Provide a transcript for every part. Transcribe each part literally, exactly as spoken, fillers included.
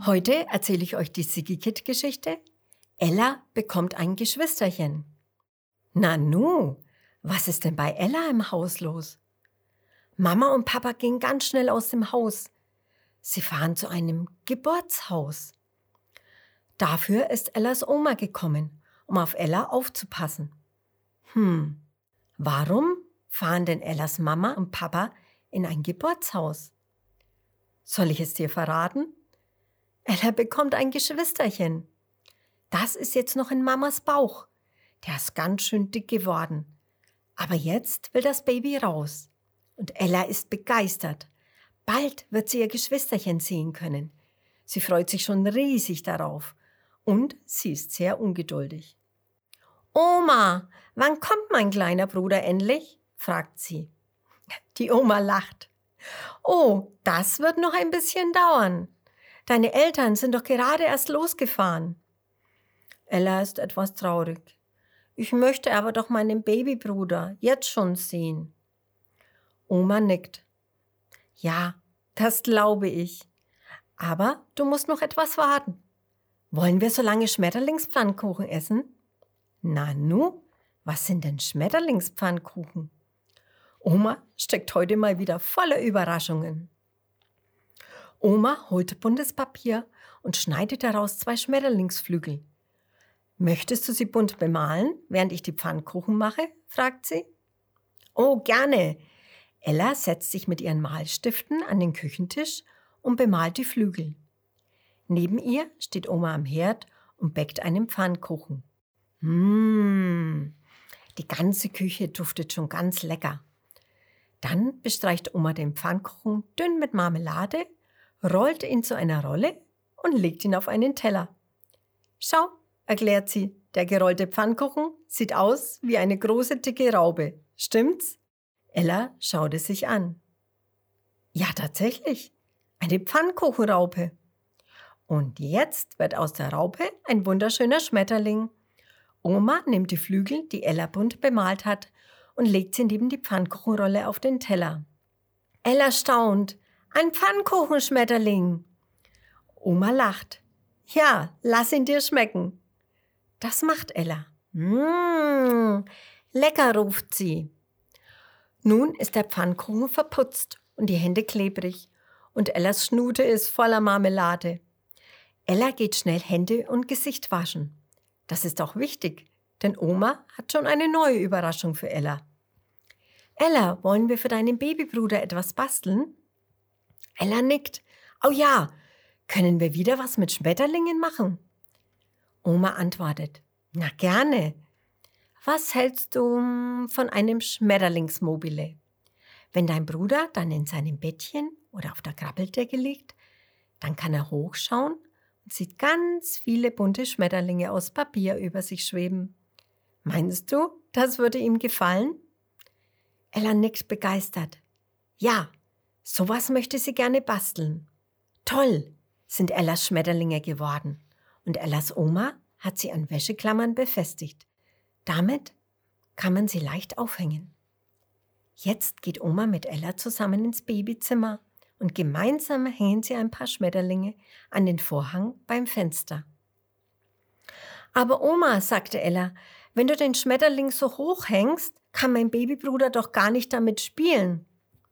Heute erzähle ich euch die Siggi-Kid-Geschichte. Ella bekommt ein Geschwisterchen. Nanu, was ist denn bei Ella im Haus los? Mama und Papa gehen ganz schnell aus dem Haus. Sie fahren zu einem Geburtshaus. Dafür ist Ellas Oma gekommen, um auf Ella aufzupassen. Hm, warum fahren denn Ellas Mama und Papa in ein Geburtshaus? Soll ich es dir verraten? Ella bekommt ein Geschwisterchen. Das ist jetzt noch in Mamas Bauch. Der ist ganz schön dick geworden. Aber jetzt will das Baby raus. Und Ella ist begeistert. Bald wird sie ihr Geschwisterchen sehen können. Sie freut sich schon riesig darauf. Und sie ist sehr ungeduldig. Oma, wann kommt mein kleiner Bruder endlich? Fragt sie. Die Oma lacht. Oh, das wird noch ein bisschen dauern. Deine Eltern sind doch gerade erst losgefahren. Ella ist etwas traurig. Ich möchte aber doch meinen Babybruder jetzt schon sehen. Oma nickt. Ja, das glaube ich. Aber du musst noch etwas warten. Wollen wir so lange Schmetterlingspfannkuchen essen? Nanu, was sind denn Schmetterlingspfannkuchen? Oma steckt heute mal wieder voller Überraschungen. Oma holt buntes Papier und schneidet daraus zwei Schmetterlingsflügel. Möchtest du sie bunt bemalen, während ich die Pfannkuchen mache? Fragt sie. Oh, gerne. Ella setzt sich mit ihren Malstiften an den Küchentisch und bemalt die Flügel. Neben ihr steht Oma am Herd und bäckt einen Pfannkuchen. Mmh, die ganze Küche duftet schon ganz lecker. Dann bestreicht Oma den Pfannkuchen dünn mit Marmelade, rollt ihn zu einer Rolle und legt ihn auf einen Teller. Schau, erklärt sie, der gerollte Pfannkuchen sieht aus wie eine große, dicke Raupe. Stimmt's? Ella schaut es sich an. Ja, tatsächlich, eine Pfannkuchenraupe. Und jetzt wird aus der Raupe ein wunderschöner Schmetterling. Oma nimmt die Flügel, die Ella bunt bemalt hat, und legt sie neben die Pfannkuchenrolle auf den Teller. Ella staunt. Ein Pfannkuchenschmetterling. Oma lacht. Ja, lass ihn dir schmecken. Das macht Ella. Mmh, lecker, ruft sie. Nun ist der Pfannkuchen verputzt und die Hände klebrig und Ellas Schnute ist voller Marmelade. Ella geht schnell Hände und Gesicht waschen. Das ist auch wichtig, denn Oma hat schon eine neue Überraschung für Ella. Ella, wollen wir für deinen Babybruder etwas basteln? Ella nickt. Oh ja, können wir wieder was mit Schmetterlingen machen? Oma antwortet. Na gerne. Was hältst du von einem Schmetterlingsmobile? Wenn dein Bruder dann in seinem Bettchen oder auf der Krabbeldecke liegt, dann kann er hochschauen und sieht ganz viele bunte Schmetterlinge aus Papier über sich schweben. Meinst du, das würde ihm gefallen? Ella nickt begeistert. Ja, sowas möchte sie gerne basteln. Toll, sind Ellas Schmetterlinge geworden. Und Ellas Oma hat sie an Wäscheklammern befestigt. Damit kann man sie leicht aufhängen. Jetzt geht Oma mit Ella zusammen ins Babyzimmer und gemeinsam hängen sie ein paar Schmetterlinge an den Vorhang beim Fenster. Aber Oma, sagte Ella, wenn du den Schmetterling so hoch hängst, kann mein Babybruder doch gar nicht damit spielen.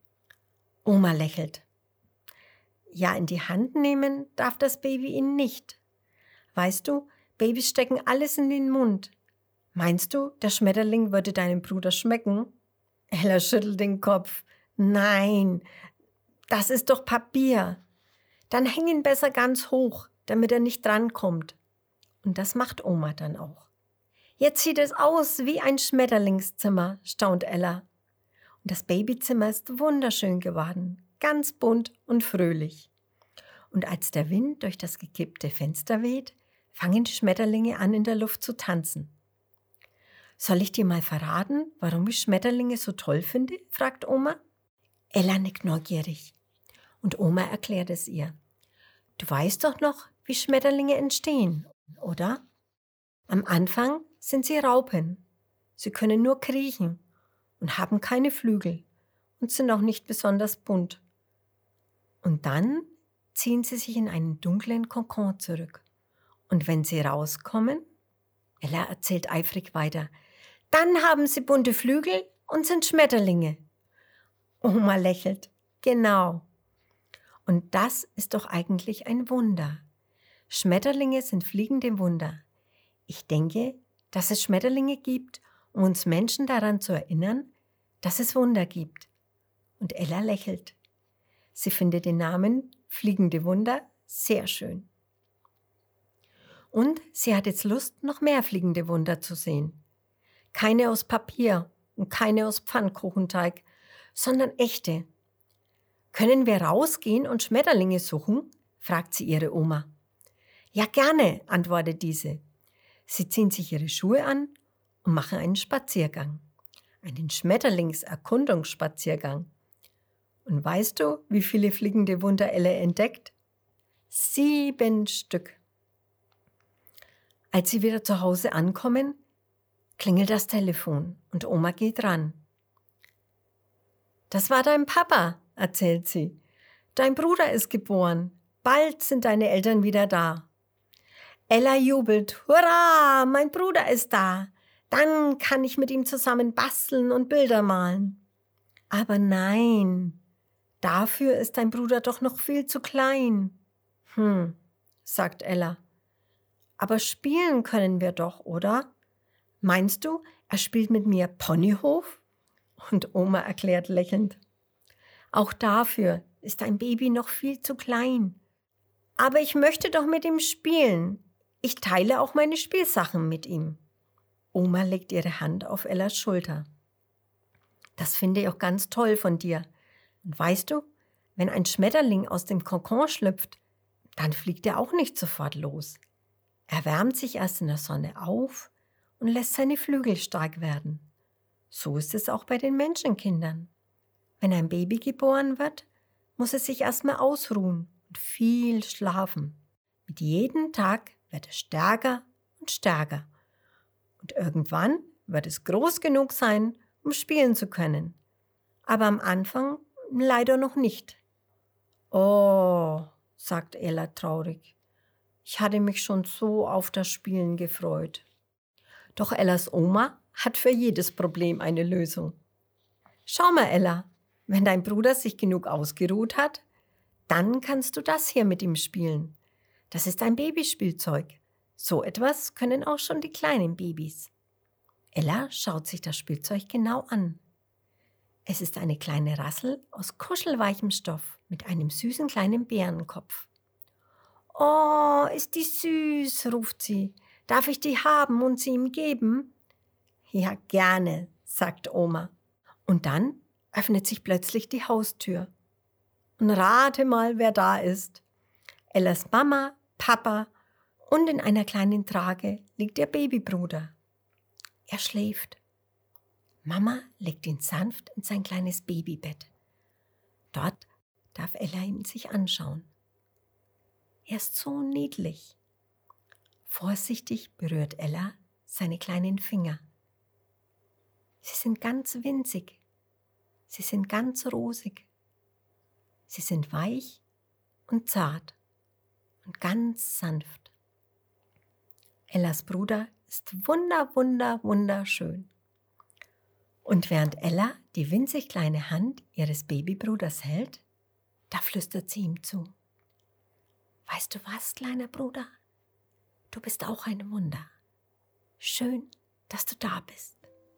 Oma lächelt. Ja, in die Hand nehmen darf das Baby ihn nicht. Weißt du, Babys stecken alles in den Mund. Meinst du, der Schmetterling würde deinem Bruder schmecken? Ella schüttelt den Kopf. Nein, das ist doch Papier. Dann häng ihn besser ganz hoch, damit er nicht drankommt. Und das macht Oma dann auch. Jetzt sieht es aus wie ein Schmetterlingszimmer, staunt Ella. Und das Babyzimmer ist wunderschön geworden, ganz bunt und fröhlich. Und als der Wind durch das gekippte Fenster weht, fangen die Schmetterlinge an, in der Luft zu tanzen. Soll ich dir mal verraten, warum ich Schmetterlinge so toll finde? Fragt Oma. Ella nickt neugierig. Und Oma erklärt es ihr. Du weißt doch noch, wie Schmetterlinge entstehen, oder? Am Anfang sind sie Raupen. Sie können nur kriechen und haben keine Flügel und sind auch nicht besonders bunt. Und dann ziehen sie sich in einen dunklen Kokon zurück. Und wenn sie rauskommen, Ella erzählt eifrig weiter, dann haben sie bunte Flügel und sind Schmetterlinge. Oma lächelt. Genau. Und das ist doch eigentlich ein Wunder. Schmetterlinge sind fliegende Wunder. Ich denke, dass es Schmetterlinge gibt, um uns Menschen daran zu erinnern, dass es Wunder gibt. Und Ella lächelt. Sie findet den Namen Fliegende Wunder sehr schön. Und sie hat jetzt Lust, noch mehr fliegende Wunder zu sehen. Keine aus Papier und keine aus Pfannkuchenteig, sondern echte. Können wir rausgehen und Schmetterlinge suchen? Fragt sie ihre Oma. Ja, gerne, antwortet diese. Sie ziehen sich ihre Schuhe an und machen einen Spaziergang. Einen Schmetterlingserkundungsspaziergang. Und weißt du, wie viele fliegende Wunder Ella entdeckt? Sieben Stück. Als sie wieder zu Hause ankommen, klingelt das Telefon und Oma geht ran. Das war dein Papa, erzählt sie. Dein Bruder ist geboren. Bald sind deine Eltern wieder da. Ella jubelt. Hurra, mein Bruder ist da. Dann kann ich mit ihm zusammen basteln und Bilder malen. Aber nein, dafür ist dein Bruder doch noch viel zu klein. Hm, sagt Ella. Aber spielen können wir doch, oder? Meinst du, er spielt mit mir Ponyhof? Und Oma erklärt lächelnd. Auch dafür ist dein Baby noch viel zu klein. Aber ich möchte doch mit ihm spielen. Ich teile auch meine Spielsachen mit ihm. Oma legt ihre Hand auf Ellas Schulter. Das finde ich auch ganz toll von dir. Und weißt du, wenn ein Schmetterling aus dem Kokon schlüpft, dann fliegt er auch nicht sofort los. Er wärmt sich erst in der Sonne auf und lässt seine Flügel stark werden. So ist es auch bei den Menschenkindern. Wenn ein Baby geboren wird, muss es sich erstmal ausruhen und viel schlafen. Mit jedem Tag wird es stärker und stärker. Und irgendwann wird es groß genug sein, um spielen zu können. Aber am Anfang leider noch nicht. Oh, sagt Ella traurig. Ich hatte mich schon so auf das Spielen gefreut. Doch Ellas Oma hat für jedes Problem eine Lösung. Schau mal, Ella, wenn dein Bruder sich genug ausgeruht hat, dann kannst du das hier mit ihm spielen. Das ist ein Babyspielzeug. So etwas können auch schon die kleinen Babys. Ella schaut sich das Spielzeug genau an. Es ist eine kleine Rassel aus kuschelweichem Stoff mit einem süßen kleinen Bärenkopf. »Oh, ist die süß«, ruft sie. »Darf ich die haben und sie ihm geben?« »Ja, gerne«, sagt Oma. Und dann öffnet sich plötzlich die Haustür. Und rate mal, wer da ist. Ellas Mama, Papa und in einer kleinen Trage liegt ihr Babybruder. Er schläft. Mama legt ihn sanft in sein kleines Babybett. Dort darf Ella ihn sich anschauen. Er ist so niedlich. Vorsichtig berührt Ella seine kleinen Finger. Sie sind ganz winzig. Sie sind ganz rosig. Sie sind weich und zart und ganz sanft. Ellas Bruder ist wunder, wunder, wunderschön. Und während Ella die winzig kleine Hand ihres Babybruders hält, da flüstert sie ihm zu. Weißt du was, kleiner Bruder? Du bist auch ein Wunder. Schön, dass du da bist.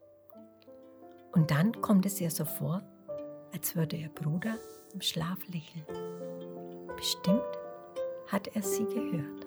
Und dann kommt es ihr so vor, als würde ihr Bruder im Schlaf lächeln. Bestimmt hat er sie gehört.